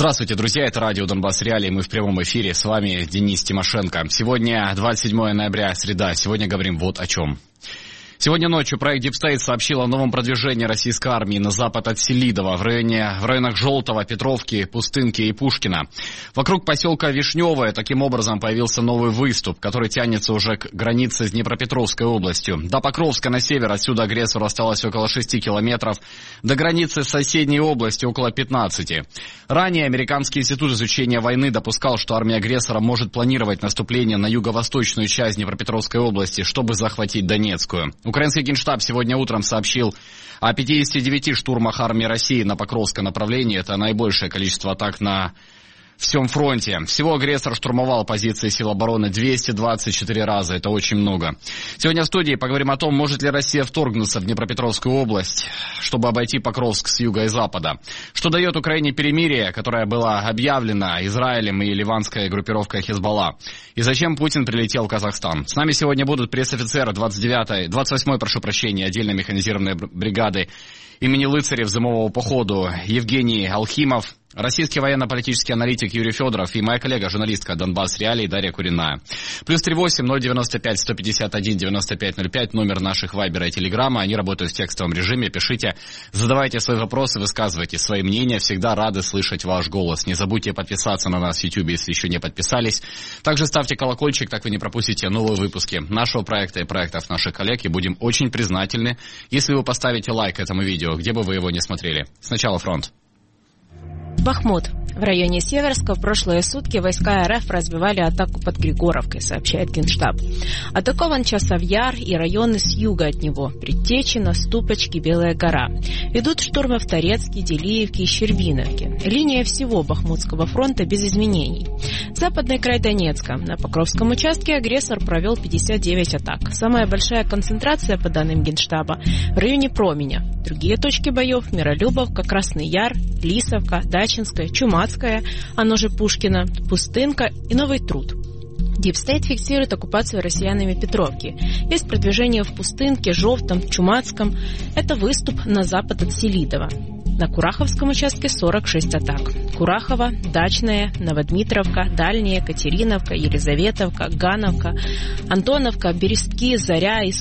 Здравствуйте, друзья, это радио Донбасс Реалии, мы в прямом эфире, с вами Денис Тимошенко. Сегодня 27 ноября, среда, сегодня говорим вот о чем. Сегодня ночью проект Deep State сообщил о новом продвижении российской армии на запад от Селидова, в районах Желтого, Петровки, Пустынки и Пушкина. Вокруг поселка Вишневое таким образом появился новый выступ, который тянется уже к границе с Днепропетровской областью. До Покровска на север отсюда агрессору осталось около 6 километров, до границы с соседней областью около 15. Ранее Американский институт изучения войны допускал, что армия агрессора может планировать наступление на юго-восточную часть Днепропетровской области, чтобы захватить Донецкую. Украинский генштаб сегодня утром сообщил о 59 штурмах армии России на Покровское направление. Это наибольшее количество атак на всем фронте. Всего агрессор штурмовал позиции сил обороны 224 раза. Это очень много. Сегодня в студии поговорим о том, может ли Россия вторгнуться в Днепропетровскую область, чтобы обойти Покровск с юга и запада. Что дает Украине перемирие, которое было объявлено Израилем и ливанской группировкой Хизбалла. И зачем Путин прилетел в Казахстан. С нами сегодня будут пресс-офицеры 28-й отдельной механизированной бригады имени Лыцарев зимового походу Евгений Алхимов, российский военно-политический аналитик Юрий Федоров и моя коллега, журналистка Донбасс Реалии Дарья Куриная. +38 095 151 95 05, номер наших вайбера и телеграмма. Они работают в текстовом режиме. Пишите, задавайте свои вопросы, высказывайте свои мнения. Всегда рады слышать ваш голос. Не забудьте подписаться на нас в YouTube, если еще не подписались. Также ставьте колокольчик, так вы не пропустите новые выпуски нашего проекта и проектов наших коллег. И будем очень признательны, если вы поставите лайк этому видео, где бы вы его не смотрели. Сначала фронт. Бахмут. В районе Северска в прошлые сутки войска РФ разбивали атаку под Григоровкой, сообщает Генштаб. Атакован Часов-Яр и районы с юга от него – Предтечино, Ступочки, Белая гора. Идут штурмы в Торецке, Делиевке и Щербиновке. Линия всего Бахмутского фронта без изменений. Западный край Донецка. На Покровском участке агрессор провел 59 атак. Самая большая концентрация, по данным Генштаба, в районе Променя. Другие точки боев – Миролюбовка, Красный Яр, Лисовка, Дачинская, Чумацкая, оно же Пушкина, Пустынка и Новый Труд. Deep State фиксирует оккупацию россиянами Петровки. Есть продвижение в Пустынке, Жовтом, Чумацком. Это выступ на запад от Селидова. На Кураховском участке 46 атак. Курахово, Дачная, Новодмитровка, Дальняя, Катериновка, Елизаветовка, Гановка, Антоновка, Берестки, Заря и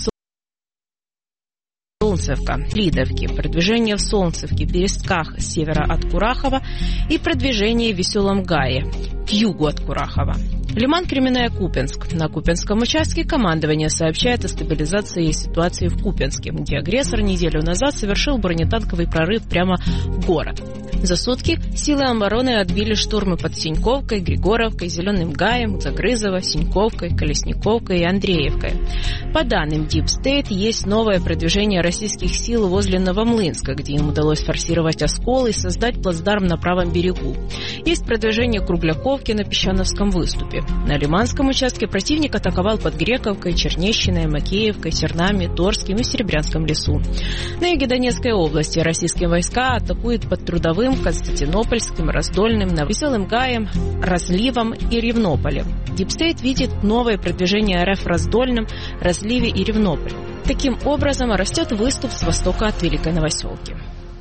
Солнцевка, Лидовки, продвижение в Солнцевке, Берестках с севера от Курахова и продвижение в Веселом Гае к югу от Курахова. Лиман, Кременная, Купенск. На Купенском участке командование сообщает о стабилизации ситуации в Купенске, где агрессор неделю назад совершил бронетанковый прорыв прямо в город. За сутки силы обороны отбили штурмы под Синьковкой, Григоровкой, Зеленым Гаем, Загрызово, Синьковкой, Колесниковкой и Андреевкой. По данным Deep State, есть новое продвижение российских сил возле Новомлынска, где им удалось форсировать Оскол и создать плацдарм на правом берегу. Есть продвижение к Кругляковке на Песчановском выступе. На Лиманском участке противник атаковал под Грековкой, Чернещиной, Макеевкой, Тернами, Торским и Серебрянском лесу. На юге Донецкой области российские войска атакуют под Трудовым, Константинопольским, Раздольным, Веселым Гаем, Разливом и Ревнополем. Deep State видит новое продвижение РФ в Раздольном, Разливе и Ревнополе. Таким образом растет выступ с востока от Великой Новоселки.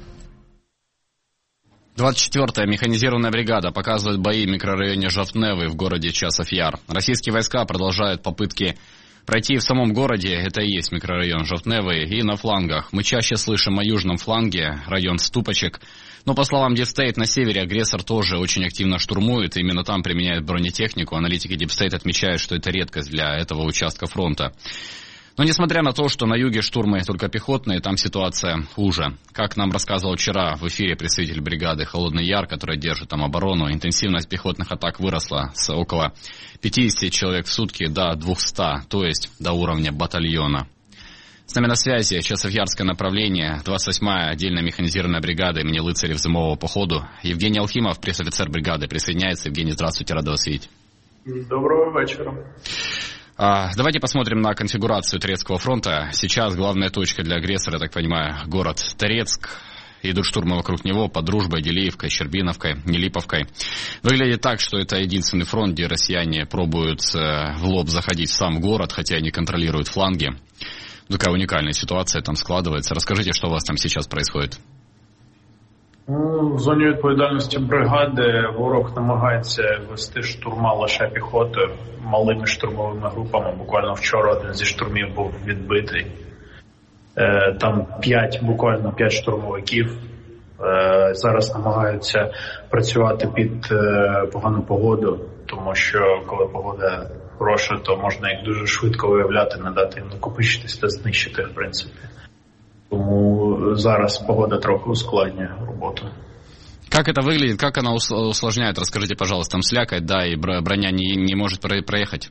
24-я механизированная бригада показывает бои в микрорайоне Жовтневый в городе Часов-Яр. Российские войска продолжают попытки пройти в самом городе, это и есть микрорайон Жовтневый, и на флангах. Мы чаще слышим о южном фланге, район Ступочек. Но, по словам Deep State, на севере агрессор тоже очень активно штурмует. Именно там применяют бронетехнику. Аналитики Deep State отмечают, что это редкость для этого участка фронта. Но несмотря на то, что на юге штурмы только пехотные, там ситуация хуже. Как нам рассказывал вчера в эфире представитель бригады «Холодный Яр», которая держит там оборону, интенсивность пехотных атак выросла с около 50 человек в сутки до 200, то есть до уровня батальона. С нами на связи Часов-Ярское направление, 28-я отдельная механизированная бригада имени Лыцарев зимового походу. Евгений Алхимов, пресс-офицер бригады, присоединяется. Евгений, здравствуйте, рад вас видеть. Доброго вечера. Давайте посмотрим на конфигурацию Торецкого фронта. Сейчас главная точка для агрессора, я так понимаю, город Торецк. Идут штурмы вокруг него под Дружбой, Делиевкой, Щербиновкой, Нелиповкой. Выглядит так, что это единственный фронт, где россияне пробуют в лоб заходить в сам город, хотя и не контролируют фланги. Такая уникальная ситуация там складывается. Расскажите, что у вас там сейчас происходит. В зоні відповідальності бригади ворог намагається вести штурма лише піхотою, малими штурмовими групами. Буквально вчора один зі штурмів був відбитий. Там буквально 5 штурмовиків. Зараз намагаються працювати під погану погоду, тому що коли погода хороша, то можна їх дуже швидко виявляти, не дати їм накопичитись та знищити, в принципі. Тому зараз погода трохи ускладнює роботу. Как это выглядит, как она усложняет? Расскажите, пожалуйста, там слякоть, да, и броня не может проехать?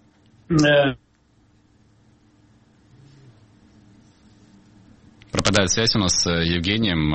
Пропадает связь у нас с Евгением.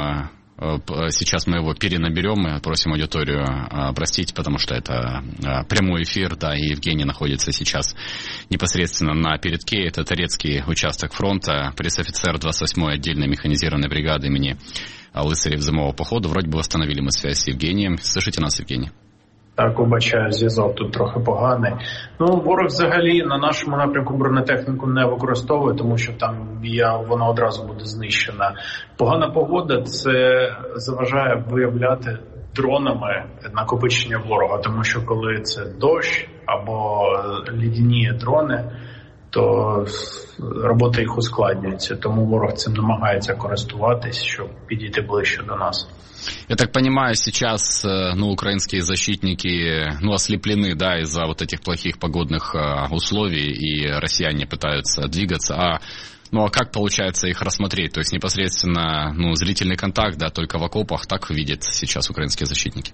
Сейчас мы его перенаберем и просим аудиторию простить, потому что это прямой эфир, да, и Евгений находится сейчас непосредственно на передке. Это Торецкий участок фронта, пресс-офицер 28-й отдельной механизированной бригады имени Лысарев зимового походу. Вроде бы восстановили мы связь с Евгением. Слышите нас, Евгений? Так, вибачаю, зв'язок тут трохи поганий. Ворог взагалі на нашому напрямку бронетехніку не використовує, тому що там вона одразу буде знищена. Погана погода – це заважає виявляти дронами накопичення ворога, тому що коли це дощ або лідяні дрони, то робота їх ускладнюється, тому ворог цим намагається користуватись, щоб підійти ближче до нас. Я так понимаю, сейчас украинские защитники ослеплены, да, из-за вот этих плохих погодных условий, и россияне пытаются двигаться. А как получается их рассмотреть? То есть непосредственно зрительный контакт, да, только в окопах, так видят сейчас украинские защитники?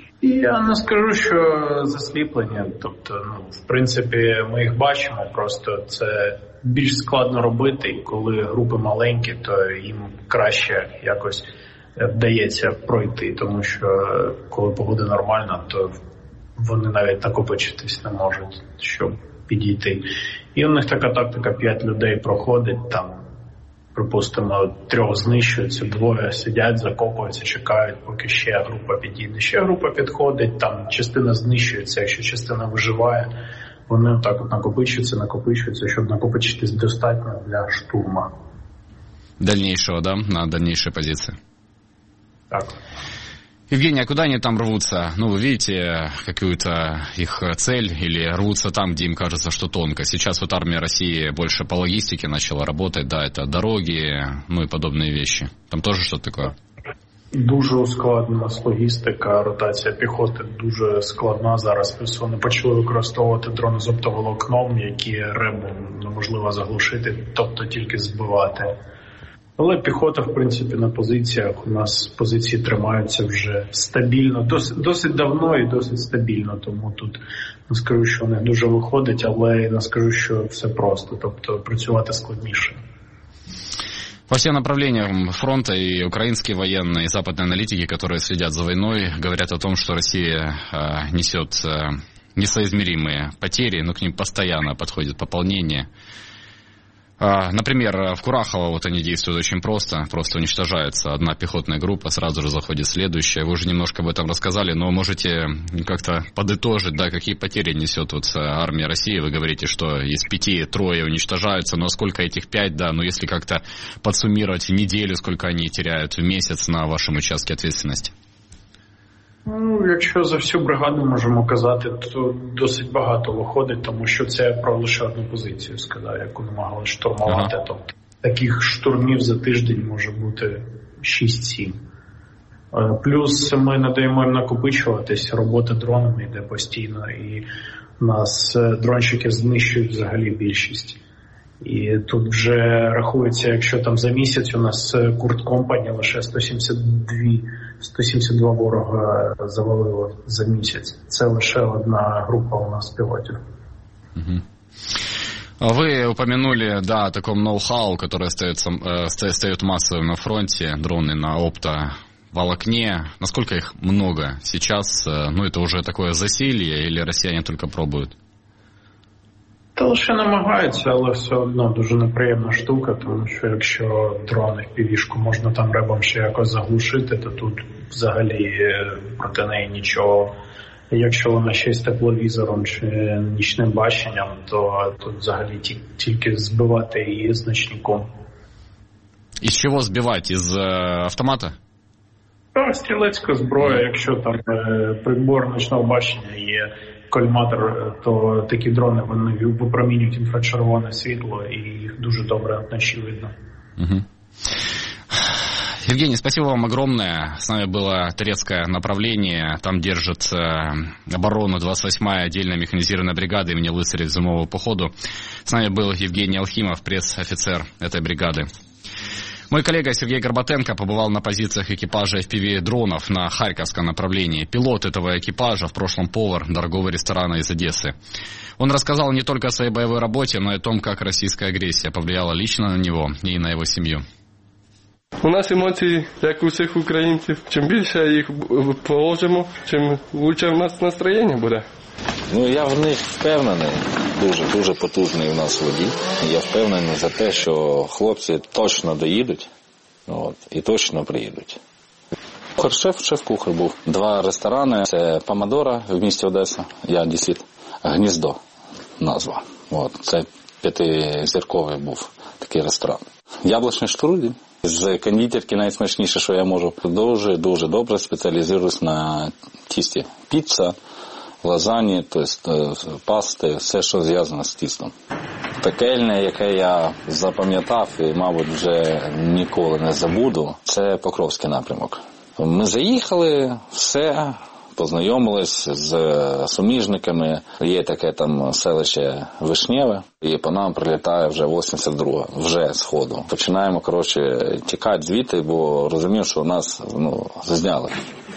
Я не скажу, що засліплення. Тобто, в принципі, ми їх бачимо, просто це більш складно робити, і коли групи маленькі, то їм краще якось вдається пройти, тому що коли погода нормальна, то вони навіть накопичитись не можуть, щоб підійти. І у них така тактика: 5 людей проходить, там, припустимо, 3 знищуються, 2 сидять, закопуються, чекають, поки ще група підійде. Ще група підходить, там частина знищується, якщо частина виживає, вони отак от накопичуються, щоб накопичитись достатньо для штурма. Дальнейшего, да, на дальнейшие позиции. Так. Евгений, а куда они там рвутся? Вы видите какую-то их цель или рвутся там, где им кажется, что тонко? Сейчас вот армия России больше по логистике начала работать, да, это дороги, и подобные вещи. Там тоже что-то такое? Дуже ускладнена логістика, ротація піхоти дуже складна зараз. Плюс вони почали використовувати дрони з оптоволокном, які ребу неможливо заглушити, тобто тільки збивати. Але піхота, в принципі, на позиціях, у нас позиції тримаються вже стабільно, досить давно і досить стабільно, тому тут не скажу, що у них дуже виходить, але не скажу, що все просто, тобто працювати складніше. По всем направлениям фронта и украинские военные, и западные аналитики, которые следят за войной, говорят о том, что Россия несет несоизмеримые потери, но к ним постоянно подходит пополнение. Например, в Курахово они действуют очень просто уничтожается одна пехотная группа, сразу же заходит следующая. Вы уже немножко об этом рассказали, но можете как-то подытожить, да, какие потери несет армия России? Вы говорите, что из 5 3 уничтожаются, но сколько этих 5, да, если как-то подсуммировать в неделю, сколько они теряют в месяц на вашем участке ответственности? Якщо за всю бригаду можемо казати, то досить багато виходить, тому що це про лише одну позицію, сказав, яку намагали штурмувати. Ага. Тобто таких штурмів за тиждень може бути 6-7. Плюс ми не даємо їм накопичуватись, робота дронами йде постійно, і у нас дронщики знищують взагалі більшість. І тут вже рахується, якщо там за місяць у нас Курт Компані лише 172 ворога завалило за місяць. Це лише одна група у нас пілотів. Угу. Вы упомянули, да, о таком ноу-хау, который остается массовым на фронте, дроны на оптоволокне. Насколько их много сейчас? Это уже такое засилье или россияне только пробуют? Та лише намагаються, але все одно дуже неприємна штука, тому що якщо дрони в півішку можна там ребом ще якось заглушити, то тут взагалі проти неї нічого. Якщо вона ще й з тепловізором чи нічним баченням, то тут взагалі тільки збивати її значником. Из чего сбивать? Из автомата? Так, стрілецька зброя, якщо там прибор ночного бачення є коліматор, то такі дрони, вони випромінюють інфрачервоне світло і їх дуже добре вночі видно. Угу. Евгений, спасибо вам огромное. С нами было турецкое направление. Там держит оборону 28-я отдельная механизированная бригада имени Лысаря зимового походу. С нами был Евгений Алхимов, пресс-офицер этой бригады. Мой коллега Сергей Горбатенко побывал на позициях экипажа FPV-дронов на Харьковском направлении. Пилот этого экипажа, в прошлом повар дорогого ресторана из Одессы. Он рассказал не только о своей боевой работе, но и о том, как российская агрессия повлияла лично на него и на его семью. У нас емоції, як у всіх українців. Чим більше їх положимо, чим краще в нас настроєння буде. Я в них впевнений, дуже потужний у нас водій. Я впевнений за те, що хлопці точно доїдуть і точно приїдуть. Шеф-кухар був. 2 ресторани. Це Помодора в місті Одеса, я одесит. Гніздо назва. Це 5-зірковий був такий ресторан. Яблучний штрудель. З кондитерки найсмачніше, що я можу. Дуже добре спеціалізуюсь на тісті. Піца, лазані, тобто пасти, все, що зв'язано з тістом. Пекельне, яке я запам'ятав і, мабуть, вже ніколи не забуду, це Покровський напрямок. Ми заїхали, все, познайомились з суміжниками. Є таке там селище Вишнєве, і по нам прилітає вже 82-га, вже з ходу. Починаємо, тікати звідти, бо розумів, що нас зняли.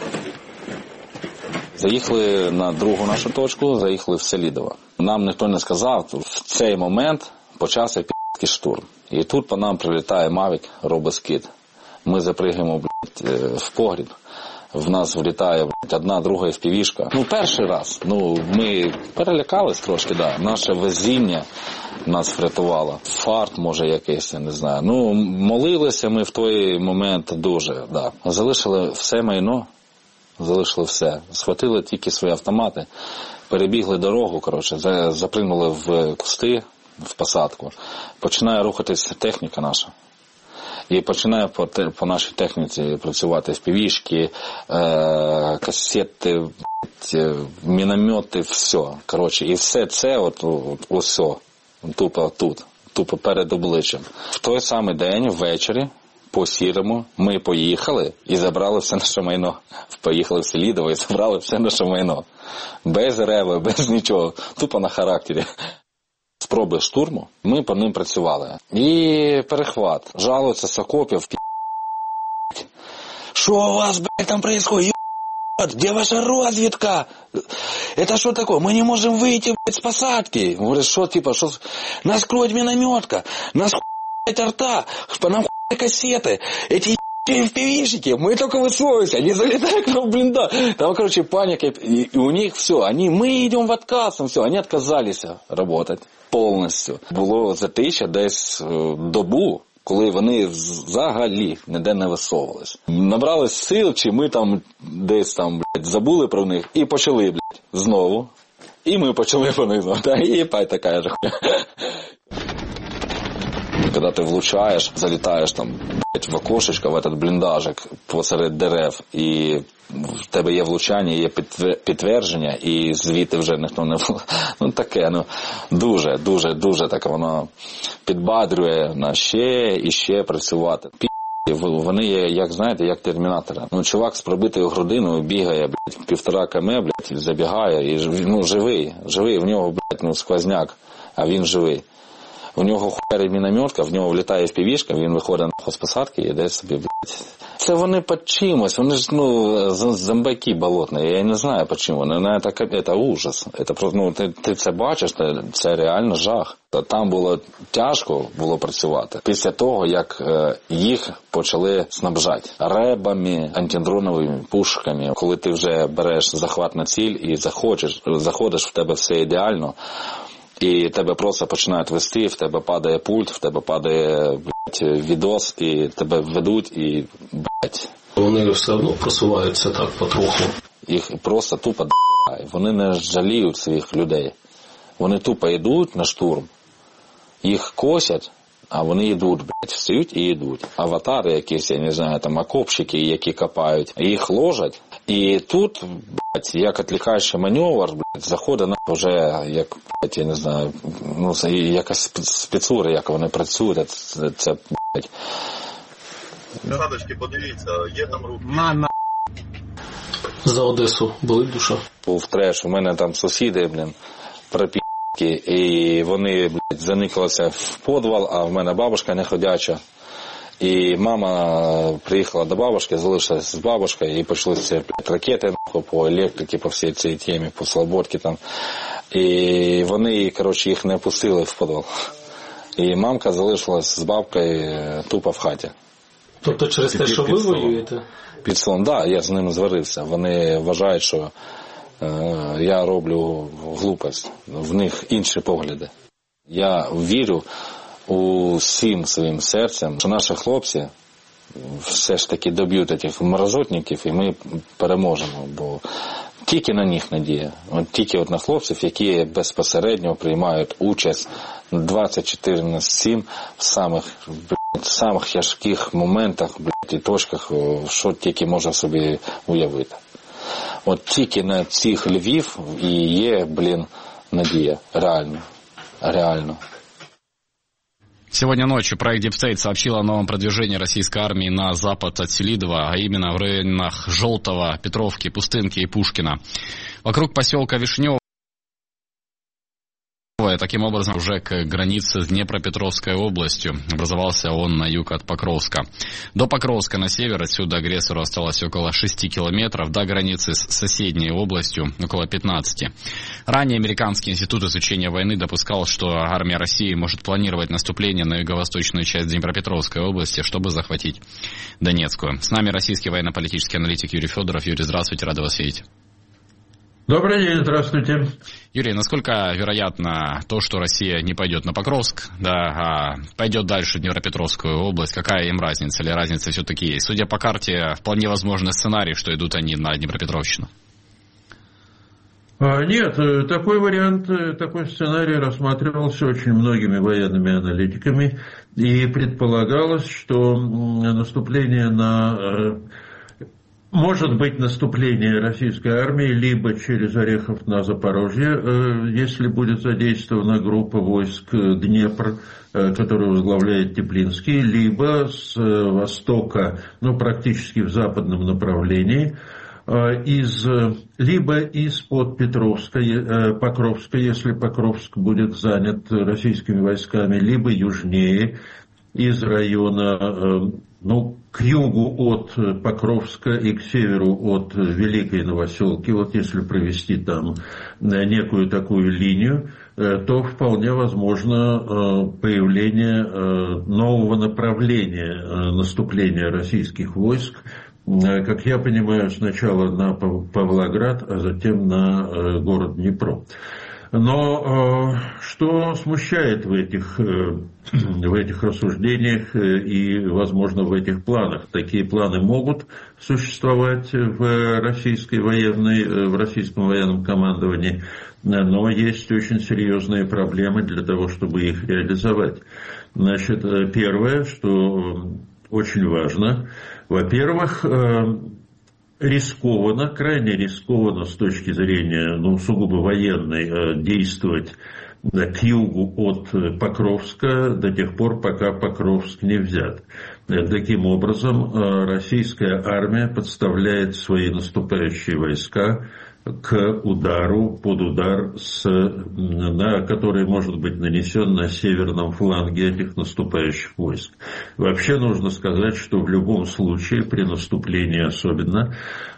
Заїхали на другу нашу точку, заїхали в Селідово. Нам ніхто не сказав, в цей момент почався пі***ський штурм. І тут по нам прилітає Мавік, робить скид. Ми запригуємо в погріб. В нас влітає одна, друга FPV-шка. Перший раз. Ми перелякались трошки, да. Наше везіння нас врятувало. Фарт, може, якийсь, я не знаю. Молилися ми в той момент дуже, да. Залишили все майно. Залишили все. Схватили тільки свої автомати, перебігли дорогу, запригнули в кусти, в посадку. Починає рухатись техніка наша. І починає по нашій техніці працювати FPV-шки, касети, міномети, все. І все це все, тупо тут, тупо перед обличчям. В той самий день, ввечері, по-сірому, ми поїхали і забрали все наше майно. Поїхали в Селідово і забрали все наше майно. Без реви, без нічого, тупо на характері. Спроби штурму, ми по ним працювали. І перехват. Жалуються з окопів. Що у вас, там происходит? Где ваша разведка? Это что такое? Мы не можем выйти, с посадки. Говорят, что, что? Нас кроет минометка, нас арта, по нам кассеты. Эти FPV-шники, мы только высовываемся, они залетают в блиндаж. Там, паника, и у них все, мы идем в отказ, все, они отказались работать повністю. Було затища десь добу, коли вони взагалі ніде не висовувались. Набрались сил, чи ми там десь забули про них і почали, знову. І ми почали по них знову. І така ж хуйня. Когда ты влучаешь, залетаешь в окошечко, в этот бліндажик посеред дерев, і в тебе є влучання, є підтвердження, і звідти вже ніхто не... таке, дуже так воно підбадрює на ще і ще працювати. Вони є, як термінатори. Чувак з пробитою грудиною бігає, 1,5 км, забігає, і живий, в нього, сквозняк, а він живий. У нього хуярить мінометка, в нього влітає FPV-шка, він виходить з посадки і йде собі, Це вони під чимось, вони ж, зомбаки болотні, я не знаю під чим вони, це ужас. Це просто, ти це бачиш, це реально жах. Там було тяжко працювати. Після того, як їх почали снабжати ребами, антидроновими пушками, коли ти вже береш захват на ціль і заходиш, в тебе все ідеально, і тебе просто починають вести, в тебе падає пульт, в тебе падає, відос, і тебе ведуть, і, Вони все одно просуваються так потроху. Їх просто тупо д***ають. Вони не жаліють своїх людей. Вони тупо йдуть на штурм, їх косять, А вони йдуть, блядь, встають і йдуть. Аватари якісь, я не знаю, там окопщики, які копають, їх ложать. І тут, блядь, як відлікаючий маневр, блядь, заходить на вже, як, блядь, я не знаю, ну, якась спецура, як вони працюють, це, блядь. Садочки, подивіться, є там руки. За Одесу болить душа. Був треш, у мене там сусіди, блін, припі***ки, і вони, блядь, заникалися в підвал, а в мене бабушка неходяча. І мама приїхала до бабушки, залишилася з бабушкою, і почалися, блядь, ракети, нахуй, по електриці, по всій цій темі, по Слободці там. І вони, коротше, їх не пустили в підвал. І мамка залишилась з бабкою тупо в хаті. Тобто через те, що ви воюєте? Під столом, так, я з ними зварився. Вони вважають, що я роблю глупость. В них інші погляди. Я вірю усім своїм серцем, що наші хлопці все ж таки доб'ють цих мразотників, і ми переможемо. Бо тільки на них надія. Тільки на хлопців, які безпосередньо приймають участь 24/7 в самих тяжких моментах, блядь, і точках, що тільки можна собі уявити. От тільки на цих львів і є, блін, надія. Реально. Сегодня ночью проект Deep State сообщил о новом продвижении российской армии на запад от Селидова, а именно в районах Желтого, Петровки, Пустынки и Пушкина. Вокруг поселка Вишнёво, таким образом, уже к границе с Днепропетровской областью. Образовался он на юг от Покровска. До Покровска на север, отсюда агрессору осталось около 6 километров, до границы с соседней областью около 15. Ранее Американский институт изучения войны допускал, что армия России может планировать наступление на юго-восточную часть Днепропетровской области, чтобы захватить Донецкую. С нами российский военно-политический аналитик Юрий Федоров. Юрий, здравствуйте, рада вас видеть. Добрый день, здравствуйте. Юрий, насколько вероятно то, что Россия не пойдет на Покровск, а пойдет дальше в Днепропетровскую область? Какая им разница, или разница все-таки есть? Судя по карте, вполне возможный сценарий, что идут они на Днепропетровщину. Нет, такой вариант, такой сценарий рассматривался очень многими военными аналитиками, и предполагалось, что наступление может быть наступление российской армии либо через Орехов на Запорожье, если будет задействована группа войск Днепр, которую возглавляет Теплинский, либо с востока, практически в западном направлении, либо из-под Покровска, если Покровск будет занят российскими войсками, либо южнее, из района, к югу от Покровска и к северу от Великой Новоселки. Вот если провести там некую такую линию, то вполне возможно появление нового направления наступления российских войск, как я понимаю, сначала на Павлоград, а затем на город Днепро. Но что смущает в этих рассуждениях и, возможно, в этих планах? Такие планы могут существовать в российском военном командовании, но есть очень серьезные проблемы для того, чтобы их реализовать. Значит, первое, что очень важно, во-первых, рискованно, крайне рискованно с точки зрения, сугубо военной, действовать к югу от Покровска до тех пор, пока Покровск не взят. Таким образом, российская армия подставляет свои наступающие войска к удару, под удар, который может быть нанесен на северном фланге этих наступающих войск. Вообще нужно сказать, что в любом случае, при наступлении особенно,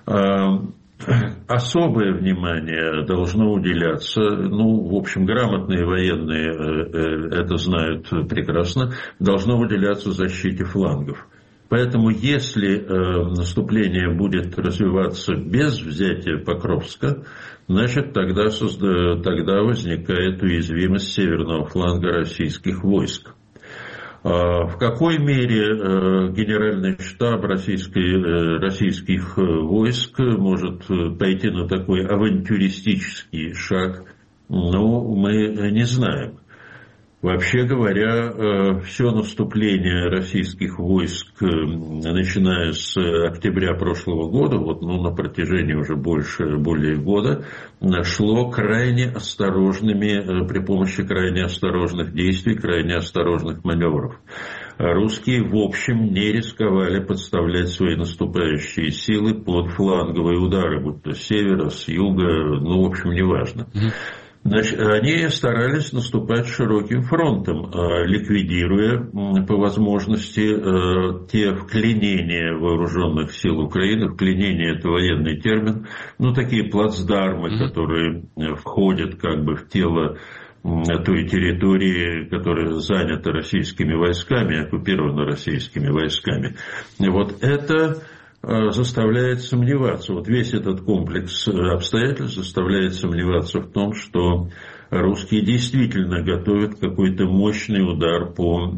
особое внимание должно уделяться, в общем, грамотные военные это знают прекрасно, должно уделяться защите флангов. Поэтому, если наступление будет развиваться без взятия Покровска, значит, тогда возникает уязвимость северного фланга российских войск. В какой мере генеральный штаб российских войск может пойти на такой авантюристический шаг, мы не знаем. Вообще говоря, все наступление российских войск, начиная с октября прошлого года, на протяжении уже более года, шло крайне осторожными, при помощи крайне осторожных действий, крайне осторожных маневров. Русские, в общем, не рисковали подставлять свои наступающие силы под фланговые удары, будь то с севера, с юга, в общем, неважно. Значит, они старались наступать широким фронтом, ликвидируя по возможности те вклинения вооруженных сил Украины. Вклинение – это военный термин, такие плацдармы, которые входят как бы в тело той территории, которая занята российскими войсками, оккупирована российскими войсками. Это заставляет сомневаться. Весь этот комплекс обстоятельств заставляет сомневаться в том, что русские действительно готовят какой-то мощный удар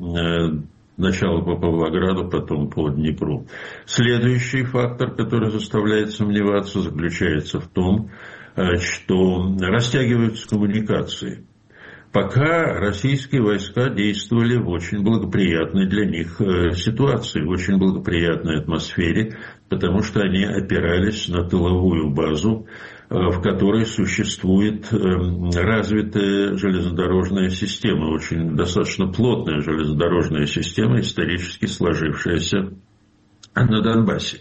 сначала по Павлограду, потом по Днепру. Следующий фактор, который заставляет сомневаться, заключается в том, что растягиваются коммуникации. Пока российские войска действовали в очень благоприятной для них ситуации, в очень благоприятной атмосфере, потому что они опирались на тыловую базу, в которой существует развитая железнодорожная система, очень достаточно плотная железнодорожная система, исторически сложившаяся на Донбассе.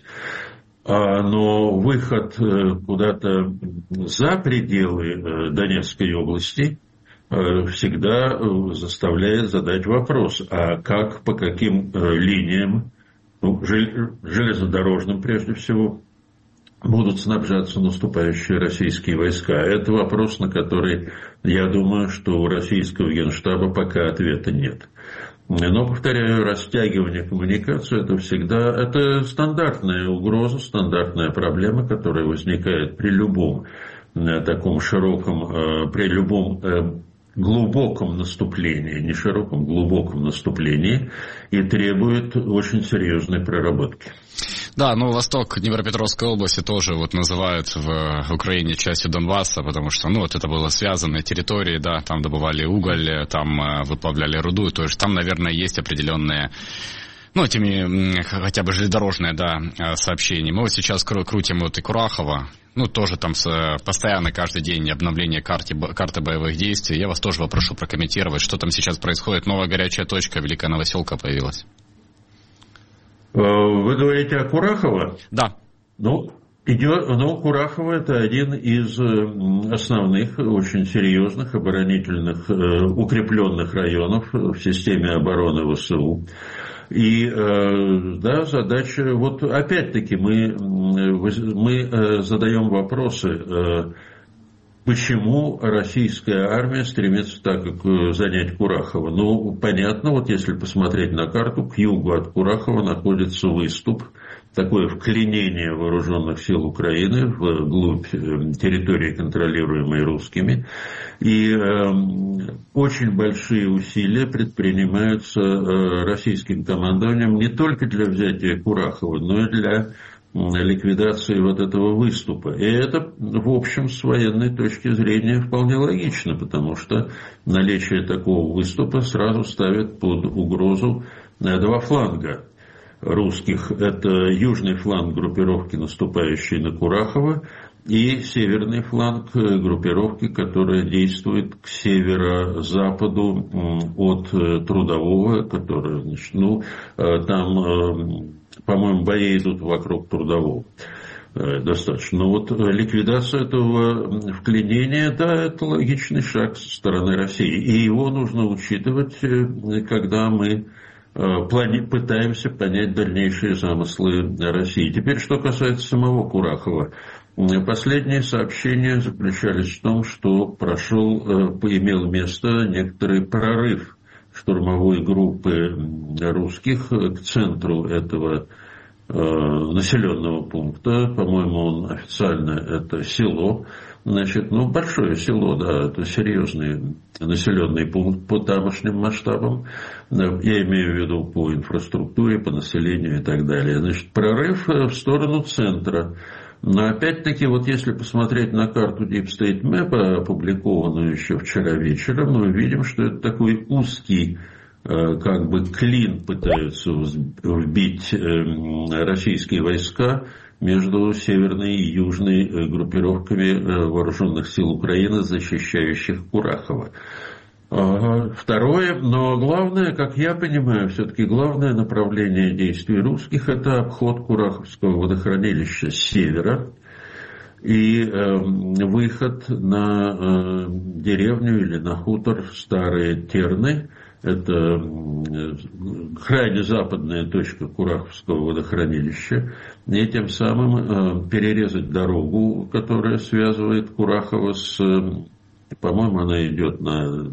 Но выход куда-то за пределы Донецкой области всегда заставляет задать вопрос, а как, по каким линиям, железнодорожным прежде всего, будут снабжаться наступающие российские войска. Это вопрос, на который, я думаю, что у российского Генштаба пока ответа нет. Но, повторяю, растягивание коммуникации это стандартная угроза, стандартная проблема, которая возникает при любом таком широком, при любом глубоком наступлении, не широком, глубоком наступлении, и требует очень серьезной проработки. Да, восток Днепропетровской области тоже называют в Украине частью Донбасса, потому что, это было связанные территории, да, там добывали уголь, там выплавляли руду, то есть там, наверное, есть определенные, хотя бы железнодорожное, да, сообщение. Мы сейчас крутим и Курахово, тоже там постоянно каждый день обновление карты боевых действий. Я вас тоже попрошу прокомментировать, что там сейчас происходит. Новая горячая точка, Великая Новоселка появилась. Вы говорите о Курахово? Да. Курахово – это один из основных, очень серьезных оборонительных, укрепленных районов в системе обороны ВСУ. И, да, задача, опять-таки мы задаем вопросы, почему российская армия стремится так занять Курахово. Понятно, если посмотреть на карту, к югу от Курахова находится выступ, такое вклинение вооруженных сил Украины вглубь территории, контролируемой русскими. И очень большие усилия предпринимаются российским командованием не только для взятия Курахова, но и для ликвидации этого выступа. И это, в общем, с военной точки зрения вполне логично, потому что наличие такого выступа сразу ставит под угрозу два фланга русских. Это южный фланг группировки, наступающей на Курахово, и северный фланг группировки, которая действует к северо-западу от Трудового, которая, там, по-моему, бои идут вокруг Трудового. Достаточно. Но ликвидация этого вклинения, да, это логичный шаг со стороны России. И его нужно учитывать, когда мы пытаемся понять дальнейшие замыслы России. Теперь, что касается самого Курахова. Последние сообщения заключались в том, что имел место некоторый прорыв штурмовой группы русских к центру этого населенного пункта. По-моему, он официально это село. Большое село, да, это серьезный населенный пункт по тамошним масштабам. Я имею в виду по инфраструктуре, по населению и так далее. Прорыв в сторону центра. Но опять-таки, вот если посмотреть на карту Deep State Map, опубликованную еще вчера вечером, мы видим, что это такой узкий как бы клин пытаются вбить российские войска между северной и южной группировками вооруженных сил Украины, защищающих Курахово. Второе, но главное, как я понимаю, все-таки главное направление действий русских – это обход Кураховского водохранилища с севера и выход на деревню или на хутор Старые Терны. Это крайне западная точка Кураховского водохранилища, и тем самым перерезать дорогу, которая связывает Курахово с, по-моему, она идет на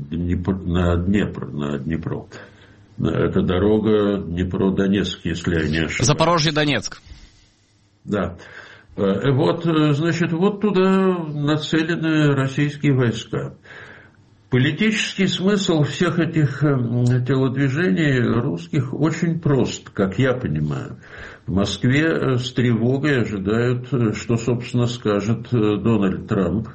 Днепр. Это дорога Днепро-Донецк, если я не ошибаюсь. Запорожье-Донецк. Да. Вот, значит, вот туда нацелены российские войска. Политический смысл всех этих телодвижений русских очень прост, как я понимаю. В Москве с тревогой ожидают, что, собственно, скажет Дональд Трамп,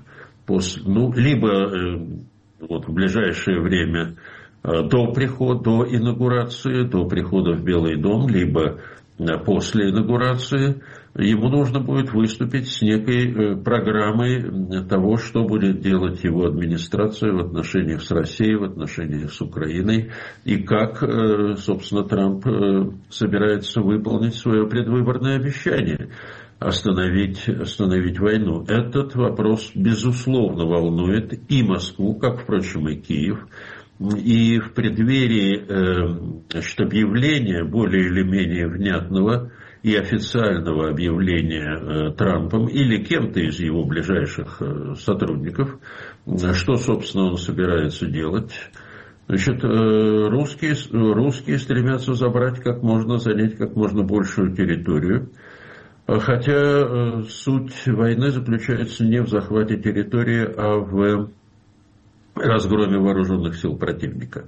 либо вот в ближайшее время до инаугурации, до прихода в Белый дом, либо после инаугурации. Ему нужно будет выступить с некой программой того, что будет делать его администрация в отношениях с Россией, в отношениях с Украиной, и как, собственно, Трамп собирается выполнить свое предвыборное обещание остановить войну. Этот вопрос, безусловно, волнует и Москву, как, впрочем, и Киев. И в преддверии объявления более или менее внятного и официального объявления Трампом или кем-то из его ближайших сотрудников, что, собственно, он собирается делать. Значит, русские стремятся занять как можно большую территорию, хотя суть войны заключается не в захвате территории, а в разгроме вооруженных сил противника.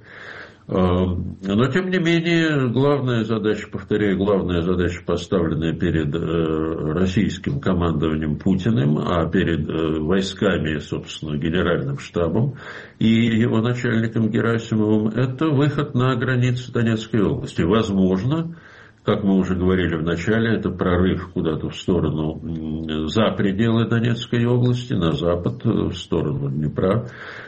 Но, тем не менее, главная задача, поставленная перед российским командованием Путиным, а перед войсками, собственно, генеральным штабом и его начальником Герасимовым, это выход на границы Донецкой области. Возможно, как мы уже говорили в начале, это прорыв куда-то в сторону, за пределы Донецкой области, на запад, в сторону Днепра.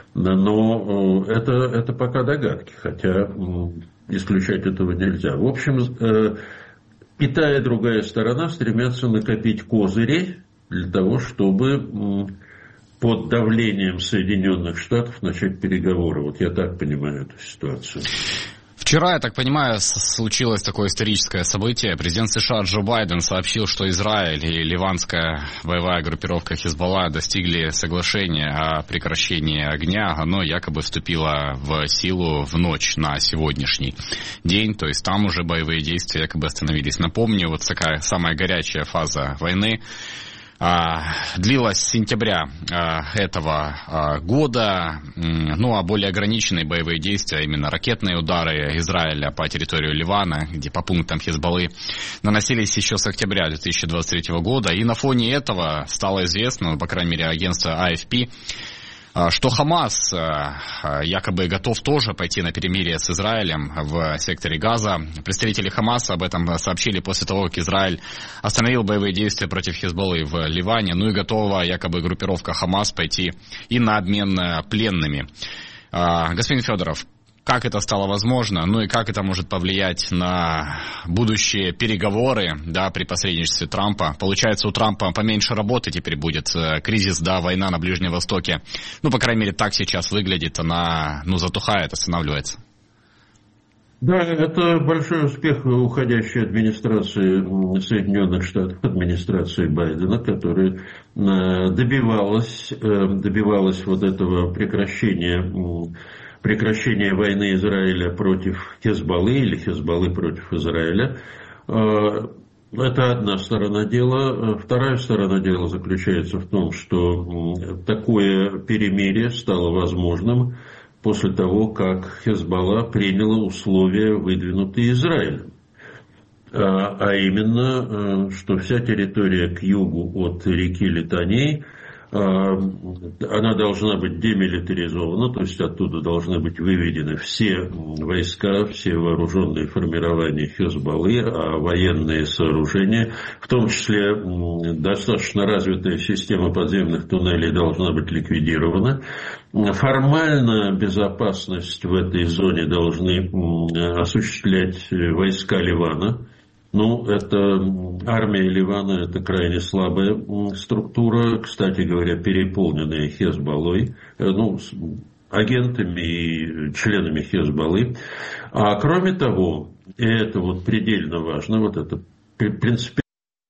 Но это пока догадки, хотя исключать этого нельзя. В общем, и та, и другая сторона стремятся накопить козыри для того, чтобы под давлением Соединенных Штатов начать переговоры. Вот я так понимаю эту ситуацию. Вчера, я так понимаю, случилось такое историческое событие. Президент США Джо Байден сообщил, что Израиль и ливанская боевая группировка Хизбалла достигли соглашения о прекращении огня. Оно якобы вступило в силу в ночь на сегодняшний день. То есть там уже боевые действия якобы остановились. Напомню, вот такая самая горячая фаза войны длилась с сентября этого года, ну а более ограниченные боевые действия, именно ракетные удары Израиля по территории Ливана, где по пунктам Хизбаллы, наносились еще с октября 2023 года. И на фоне этого стало известно, по крайней мере, агентство AFP, что Хамас якобы готов тоже пойти на перемирие с Израилем в секторе Газа. Представители Хамаса об этом сообщили после того, как Израиль остановил боевые действия против Хизбаллы в Ливане. Ну и готова якобы группировка Хамас пойти и на обмен пленными. Господин Федоров, как это стало возможно, ну и как это может повлиять на будущие переговоры, да, при посредничестве Трампа? Получается, у Трампа поменьше работы теперь будет, кризис, да, война на Ближнем Востоке, ну, по крайней мере, так сейчас выглядит, она, затухает, останавливается. Да, это большой успех уходящей администрации Соединенных Штатов, администрации Байдена, которая добивалась вот этого прекращения войны Израиля против Хизбаллы или Хизбаллы против Израиля. Это одна сторона дела. Вторая сторона дела заключается в том, что такое перемирие стало возможным после того, как Хизбалла приняла условия, выдвинутые Израилем. а именно, что вся территория к югу от реки Литани, она должна быть демилитаризована, то есть оттуда должны быть выведены все войска, все вооруженные формирования Хезболлы, а военные сооружения, в том числе достаточно развитая система подземных туннелей должна быть ликвидирована. Формально безопасность в этой зоне должны осуществлять войска Ливана. Ну, это армия Ливана, это крайне слабая структура, кстати говоря, переполненная Хезболлой, агентами и членами Хезболлы. А кроме того, и это вот предельно важно, вот это принципиальный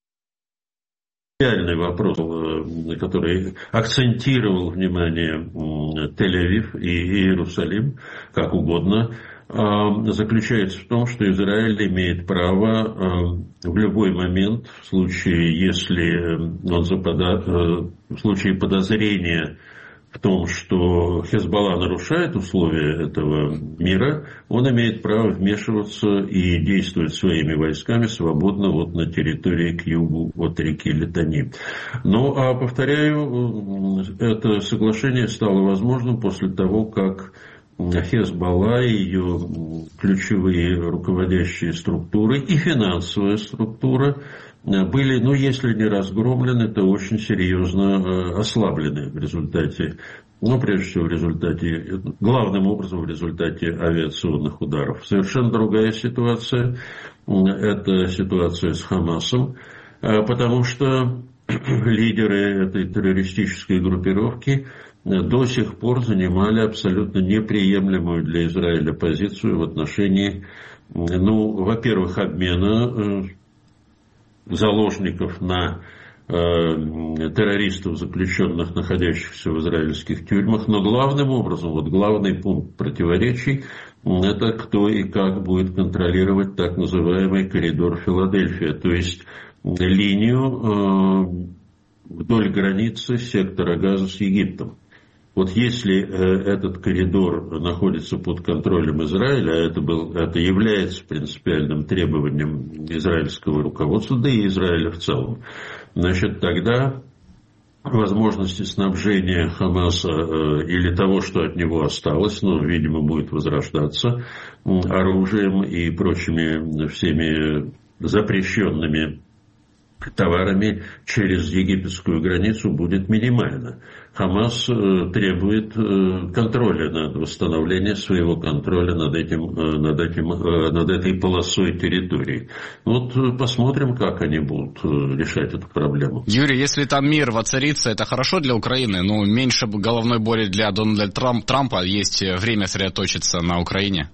вопрос, на который акцентировал внимание Тель-Авив и Иерусалим, как угодно, заключается в том, что Израиль имеет право в любой момент, в случае, если в случае подозрения в том, что Хезболла нарушает условия этого мира, он имеет право вмешиваться и действовать своими войсками свободно вот на территории к югу от реки Литани. Ну, а повторяю, это соглашение стало возможным после того, как Хезболла и ее ключевые руководящие структуры и финансовая структура были, если не разгромлены, то очень серьезно ослаблены в результате, прежде всего в результате, главным образом в результате авиационных ударов. Совершенно другая ситуация, это ситуация с Хамасом, потому что лидеры этой террористической группировки до сих пор занимали абсолютно неприемлемую для Израиля позицию в отношении, во-первых, обмена заложников на террористов, заключенных, находящихся в израильских тюрьмах, но главным образом, главный пункт противоречий, это кто и как будет контролировать так называемый коридор Филадельфия, то есть линию вдоль границы сектора Газа с Египтом. Вот если этот коридор находится под контролем Израиля, а это является принципиальным требованием израильского руководства, да и Израиля в целом, значит, тогда возможности снабжения Хамаса или того, что от него осталось, видимо, будет возрождаться оружием и прочими всеми запрещенными товарами через египетскую границу будет минимально. Хамас требует контроля восстановления своего контроля над этой полосой территории. Посмотрим, как они будут решать эту проблему. Юрий, если там мир воцарится, это хорошо для Украины, меньше головной боли для Дональда Трампа, есть время сосредоточиться на Украине?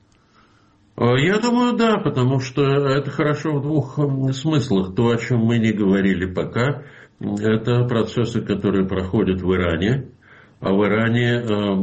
Я думаю, да, потому что это хорошо в двух смыслах. То, о чем мы не говорили пока, это процессы, которые проходят в Иране. А в Иране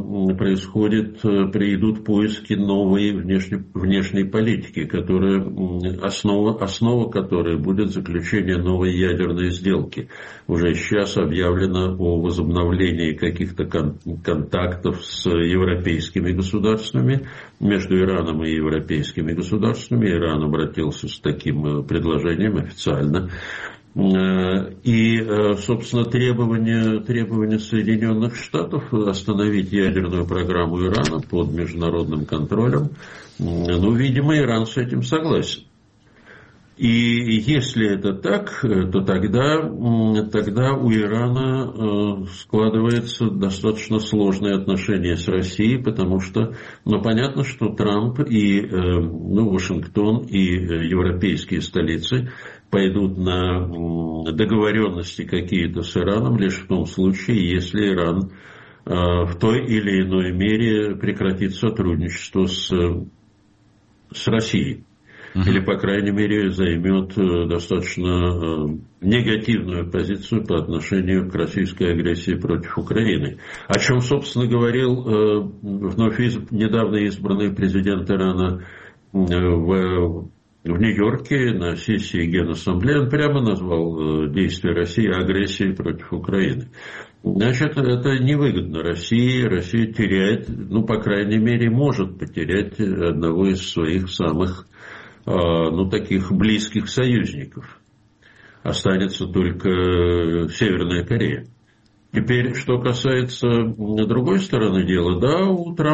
идут поиски новой внешней политики, основа которой будет заключение новой ядерной сделки. Уже сейчас объявлено о возобновлении каких-то контактов с европейскими государствами, между Ираном и европейскими государствами. Иран обратился с таким предложением официально. И, собственно, требования Соединенных Штатов остановить ядерную программу Ирана под международным контролем, видимо, Иран с этим согласен. И если это так, то тогда у Ирана складывается достаточно сложные отношения с Россией, потому что, понятно, что Трамп и Вашингтон и европейские столицы пойдут на договоренности какие-то с Ираном лишь в том случае, если Иран в той или иной мере прекратит сотрудничество с Россией. Или, по крайней мере, займет достаточно негативную позицию по отношению к российской агрессии против Украины. О чем, собственно, говорил вновь недавно избранный президент Ирана в Нью-Йорке на сессии Генассамблеи. Он прямо назвал действия России агрессией против Украины. Значит, это невыгодно России. Россия теряет, по крайней мере, может потерять одного из своих самых таких близких союзников. Останется только Северная Корея. Теперь, что касается другой стороны дела, да,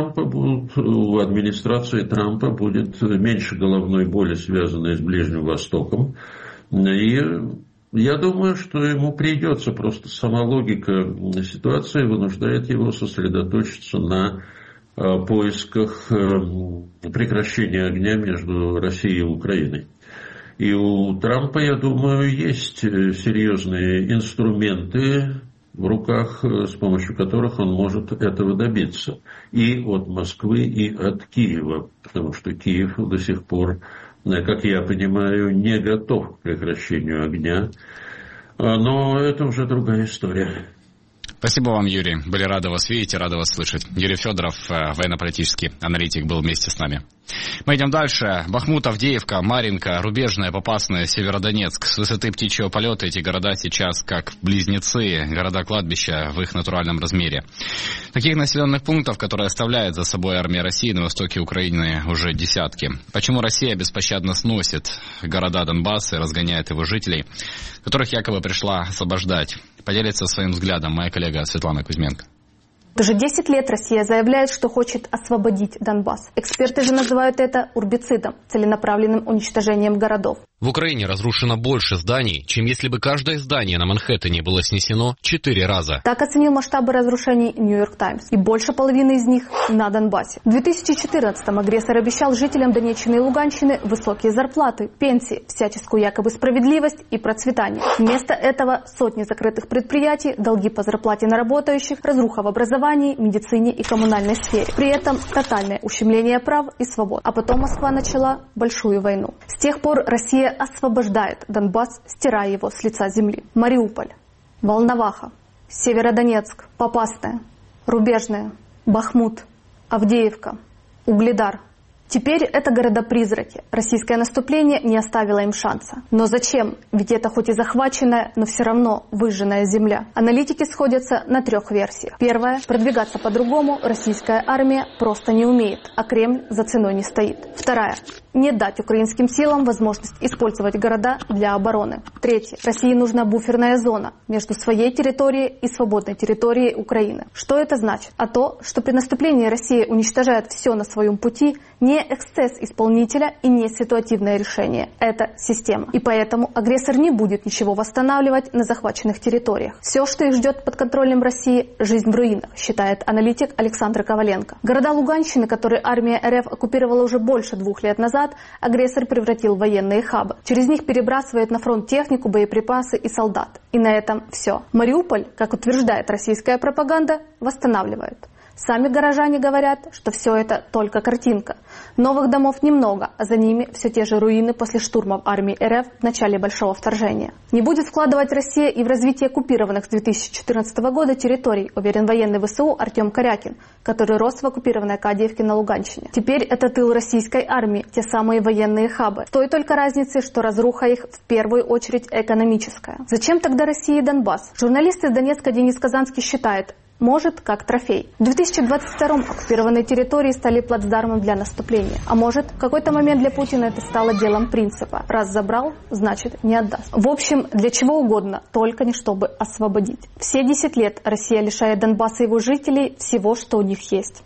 у администрации Трампа будет меньше головной боли, связанной с Ближним Востоком. И я думаю, что ему придется, просто сама логика ситуации вынуждает его сосредоточиться на поисках прекращения огня между Россией и Украиной. И у Трампа, я думаю, есть серьезные инструменты в руках, с помощью которых он может этого добиться. И от Москвы, и от Киева. Потому что Киев до сих пор, как я понимаю, не готов к прекращению огня. Но это уже другая история. Спасибо вам, Юрий. Были рады вас видеть и рады вас слышать. Юрий Федоров, военно-политический аналитик, был вместе с нами. Мы идем дальше. Бахмут, Авдеевка, Марьинка, Рубежная, Попасная, Северодонецк. С высоты птичьего полета эти города сейчас как близнецы, города-кладбища в их натуральном размере. Таких населенных пунктов, которые оставляет за собой армия России на востоке Украины, уже десятки. Почему Россия беспощадно сносит города Донбасса и разгоняет его жителей, которых якобы пришла освобождать? Поделится своим взглядом моя коллега Светлана Кузьменко. Уже 10 лет Россия заявляет, что хочет освободить Донбасс. Эксперты же называют это урбицидом, целенаправленным уничтожением городов. В Украине разрушено больше зданий, чем если бы каждое здание на Манхэттене было снесено 4 раза. Так оценил масштабы разрушений Нью-Йорк Таймс. И больше половины из них на Донбассе. В 2014-м агрессор обещал жителям Донеччины и Луганщины высокие зарплаты, пенсии, всяческую якобы справедливость и процветание. Вместо этого сотни закрытых предприятий, долги по зарплате на работающих, разруха в образовании, медицине и коммунальной сфере. При этом тотальное ущемление прав и свобод. А потом Москва начала большую войну. С тех пор Россия освобождает Донбасс, стирая его с лица земли. Мариуполь, Волноваха, Северодонецк, Попасная, Рубежная, Бахмут, Авдеевка, Угледар. Теперь это города-призраки. Российское наступление не оставило им шанса. Но зачем? Ведь это хоть и захваченная, но все равно выжженная земля. Аналитики сходятся на 3 версиях. Первая. Продвигаться по-другому российская армия просто не умеет, а Кремль за ценой не стоит. Вторая. Не дать украинским силам возможность использовать города для обороны. Третья. России нужна буферная зона между своей территорией и свободной территорией Украины. Что это значит? А то, что при наступлении Россия уничтожает все на своем пути, не эксцесс исполнителя и не ситуативное решение. Это система. И поэтому агрессор не будет ничего восстанавливать на захваченных территориях. Все, что их ждет под контролем России, жизнь в руинах, считает аналитик Александр Коваленко. Города Луганщины, которые армия РФ оккупировала уже больше 2 лет назад, агрессор превратил в военные хабы. Через них перебрасывает на фронт технику, боеприпасы и солдат. И на этом все. Мариуполь, как утверждает российская пропаганда, восстанавливают. Сами горожане говорят, что все это только картинка. Новых домов немного, а за ними все те же руины после штурмов армии РФ в начале большого вторжения. Не будет вкладывать Россия и в развитие оккупированных с 2014 года территорий, уверен военный ВСУ Артем Корякин, который рос в оккупированной Кадиевке на Луганщине. Теперь это тыл российской армии, те самые военные хабы. С той только разницей, что разруха их в первую очередь экономическая. Зачем тогда России Донбасс? Журналист из Донецка Денис Казанский считает, может, как трофей. В 2022-м оккупированные территории стали плацдармом для наступления. А может, в какой-то момент для Путина это стало делом принципа. Раз забрал, значит не отдаст. В общем, для чего угодно, только не чтобы освободить. Все 10 лет Россия лишает Донбасса и его жителей всего, что у них есть.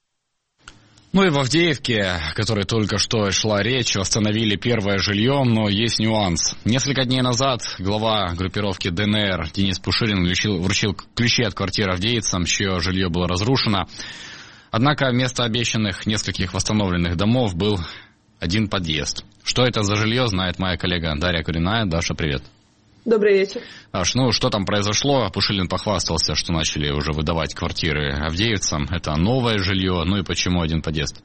Ну и в Авдеевке, о которой только что шла речь, восстановили первое жилье, но есть нюанс. Несколько дней назад глава группировки ДНР Денис Пушилин вручил ключи от квартиры авдеевцам, чье жилье было разрушено. Однако вместо обещанных нескольких восстановленных домов был один подъезд. Что это за жилье, знает моя коллега Дарья Куриная. Даша, привет. Добрый вечер. Даш, что там произошло? Пушилин похвастался, что начали уже выдавать квартиры авдеевцам. Это новое жилье, и почему один подъезд?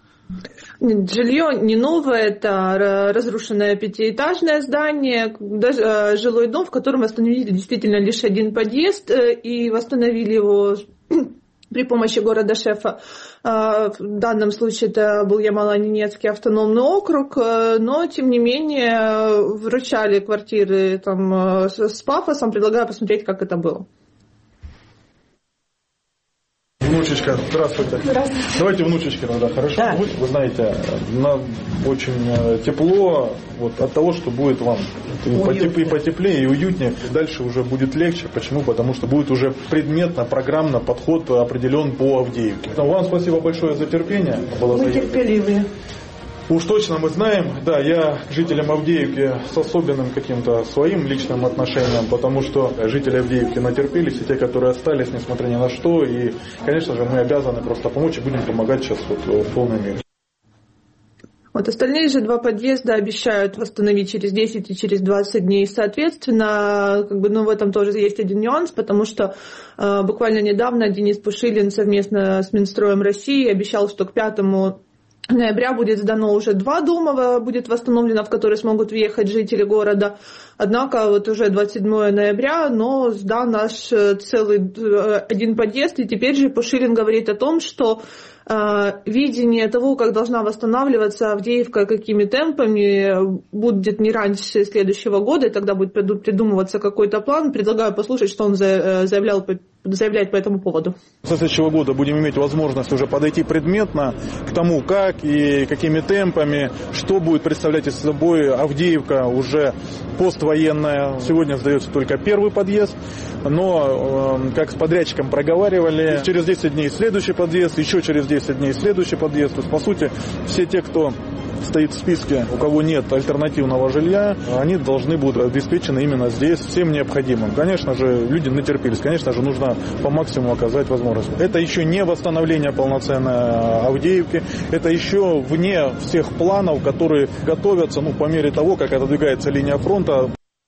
Жилье не новое, это разрушенное 5-этажное здание, даже жилой дом, в котором восстановили действительно лишь один подъезд, и восстановили его при помощи города-шефа. В данном случае это был Ямало-Ненецкий автономный округ, но, тем не менее, вручали квартиры там с пафосом, предлагаю посмотреть, как это было. Внучечка, здравствуйте. Здравствуйте. Давайте внучечки тогда, хорошо? Да. Вы знаете, нам очень тепло вот, от того, что будет вам и потеплее, и уютнее. Дальше уже будет легче. Почему? Потому что будет уже предметно, программно подход определен по Авдеевке. Вам спасибо большое за терпение. Мы терпеливые. Уж точно мы знаем, да, я к жителям Авдеевки с особенным каким-то своим личным отношением, потому что жители Авдеевки натерпелись, и те, которые остались, несмотря ни на что, и, конечно же, мы обязаны просто помочь и будем помогать сейчас вот в полной мере. Вот остальные же 2 подъезда обещают восстановить через 10 и через 20 дней. Соответственно, в этом тоже есть один нюанс, потому что буквально недавно Денис Пушилин совместно с Минстроем России обещал, что к 5 ноября будет сдано уже 2 дома, будет восстановлено, в которые смогут въехать жители города. Однако вот уже 27 ноября, но сдан наш целый 1 подъезд, и теперь же Пушилин говорит о том, что видение того, как должна восстанавливаться Авдеевка, какими темпами, будет не раньше следующего года, и тогда будет придумываться какой-то план. Предлагаю послушать, что он заявляет по этому поводу. Со следующего года будем иметь возможность уже подойти предметно к тому, как и какими темпами, что будет представлять из собой Авдеевка уже поствоенная. Сегодня сдается только 1 подъезд, но, как с подрядчиком проговаривали, через 10 дней следующий подъезд, еще через 10 дней следующий подъезд. То есть, по сути, все те, кто стоит в списке, у кого нет альтернативного жилья, они должны будут обеспечены именно здесь всем необходимым. Конечно же, люди натерпелись, конечно же, нужно по максимуму оказать возможность. Это еще не восстановление полноценной Авдеевки, это еще вне всех планов, которые готовятся по мере того, как отодвигается линия фронта.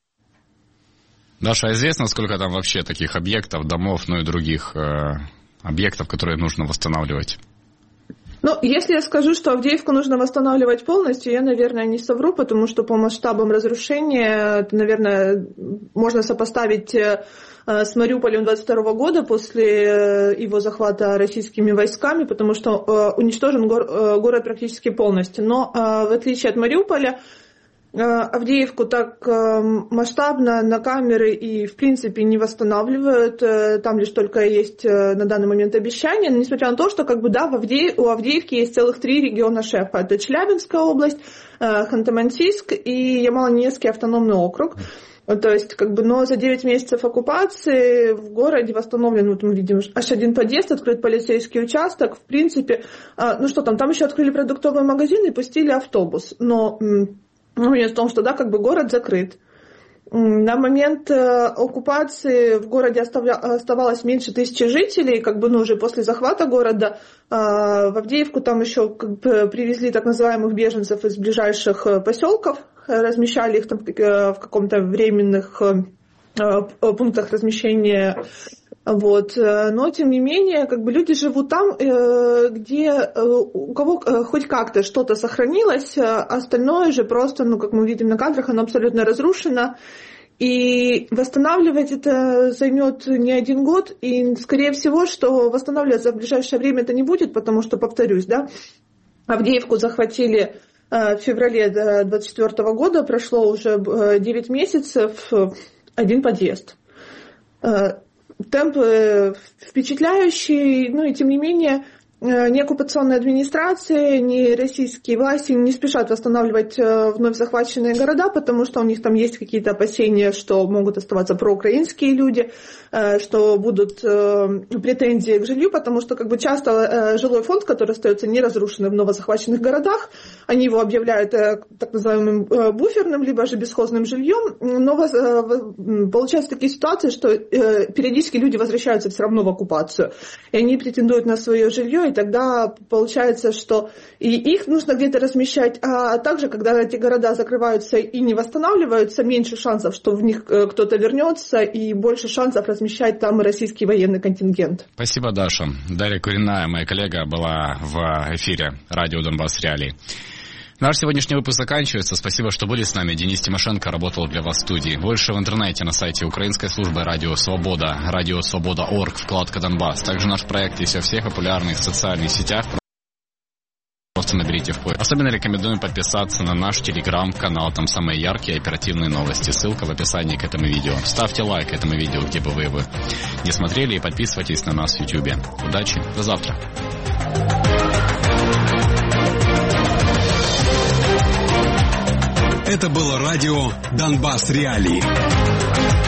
Даша, известно, сколько там вообще таких объектов, домов, и других объектов, которые нужно восстанавливать? Если я скажу, что Авдеевку нужно восстанавливать полностью, я, наверное, не совру, потому что по масштабам разрушения, это, наверное, можно сопоставить с Мариуполем 22 года после его захвата российскими войсками, потому что уничтожен город практически полностью. Но в отличие от Мариуполя, Авдеевку так масштабно на камеры и, в принципе, не восстанавливают. Там лишь только есть на данный момент обещания. Но несмотря на то, что у Авдеевки есть целых 3 региона шефа. Это Челябинская область, Ханты-Мансийск и Ямало-Ненецкий автономный округ. То есть, но за 9 месяцев оккупации в городе восстановлен, мы видим, аж 1 подъезд, открыт полицейский участок. В принципе, там еще открыли продуктовый магазин и пустили автобус. Но момент в том, что город закрыт. На момент оккупации в городе оставалось меньше 1000 жителей, уже после захвата города в Авдеевку там еще привезли так называемых беженцев из ближайших поселков, размещали их там в каком-то временных пунктах размещения. Но, тем не менее, люди живут там, где у кого хоть как-то что-то сохранилось, остальное же просто, как мы видим на кадрах, оно абсолютно разрушено. И восстанавливать это займет не 1 год, и, скорее всего, что восстанавливаться в ближайшее время это не будет, потому что, повторюсь, Авдеевку захватили в феврале 2024 года, прошло уже 9 месяцев, 1 подъезд. Темп впечатляющий, и тем не менее ни оккупационная администрация, ни российские власти не спешат восстанавливать вновь захваченные города, потому что у них там есть какие-то опасения, что могут оставаться проукраинские люди, что будут претензии к жилью, потому что часто жилой фонд, который остается неразрушенным в новозахваченных городах, они его объявляют так называемым буферным, либо же бесхозным жильем, но получаются такие ситуации, что периодически люди возвращаются все равно в оккупацию, и они претендуют на свое жилье, и тогда получается, что и их нужно где-то размещать, а также, когда эти города закрываются и не восстанавливаются, меньше шансов, что в них кто-то вернется, и больше шансов размещать там российский военный контингент. Спасибо, Даша. Дарья Куриная, моя коллега, была в эфире радио «Донбасс Реалии». Наш сегодняшний выпуск заканчивается. Спасибо, что были с нами. Денис Тимошенко работал для вас в студии. Больше в интернете на сайте украинской службы «Радио Свобода», радиосвобода.орг, вкладка «Донбасс». Также наш проект есть во всех популярных социальных сетях. Просто просто наберите в поиск. Особенно рекомендуем подписаться на наш телеграм-канал, там самые яркие оперативные новости. Ссылка в описании к этому видео. Ставьте лайк этому видео, где бы вы его не смотрели, и подписывайтесь на нас в YouTube. Удачи, до завтра. Это было радио «Донбасс Реалии».